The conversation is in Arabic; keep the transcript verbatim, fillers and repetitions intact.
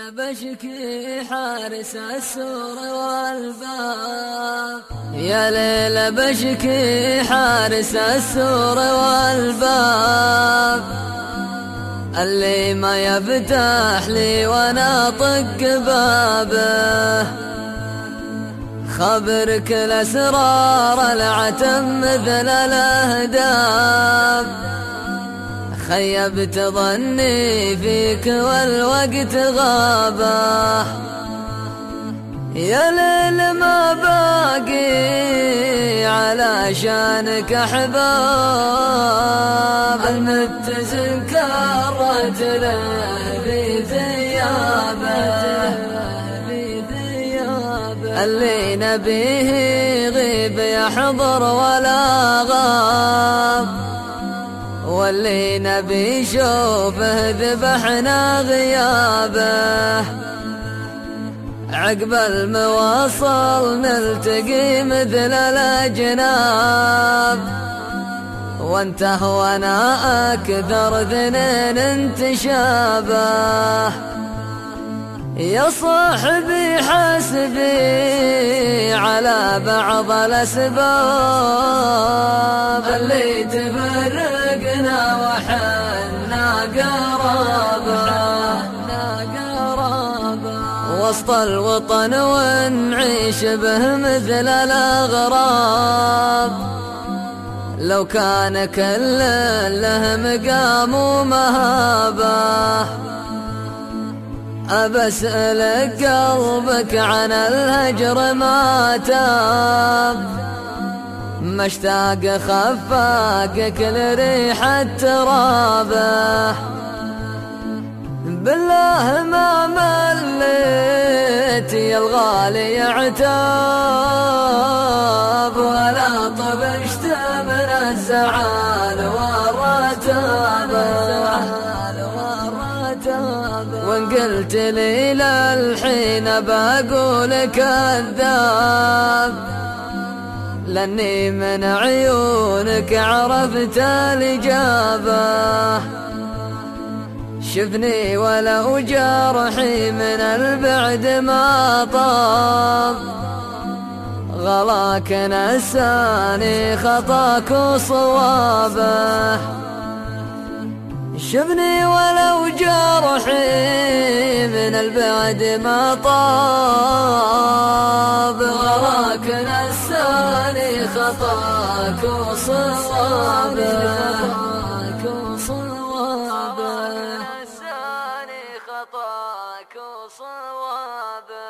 بشكي حارس السور والباب، يا ليل بشكي حارس السور والباب، اللي ما يفتح لي وانا طق بابه، خبرك الاسرار العتم مثل الاهداب، خيبت ظني فيك والوقت غابه، يا ليل ما باقي علشانك احباب، المتزن كرت له في ثيابه، اللي نبيه غيب يحضر ولا غاب، واللي نبي شوفه ذبحنا غيابه، عقب المواصل نلتقي مثل الأجناب، وانته وانا أكثر ذنين انتشابه، يا صاحبي حسبي على بعض الأسباب، اللي تفرقنا وحنا قرابة وسط الوطن ونعيش به مثل الأغراب، لو كان كل له مقام ومهابة، أبسألك قلبك عن الهجر ما تاب، مشتاق خفاقك لريحة ترابه، بالله ما مليت يا الغالي عتاب، ولا طبشت من الزعل والرتابه، وان قلت لي للحين بقول كذاب، لاني من عيونك عرفت الإجابة، شفني ولو جرحي من البعد ما طاب، غلاك نساني خطاك وصوابه، شفني ولو جرحي من البعد ما طاب، غلاك نساني خطاك وصوابه، خطاك وصوابه.